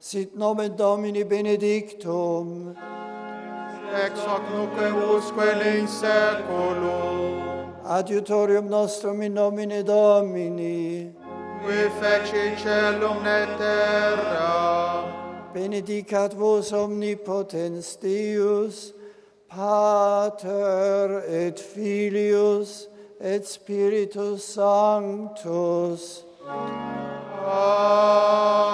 Sit nomen Domini benedictum. Ex hoc nunc usque in seculum. Adiutorium nostrum in nomine Domini. Qui feci celum et terra. Benedicat vos omnipotens Deus, Pater et Filius et Spiritus Sanctus. Amen.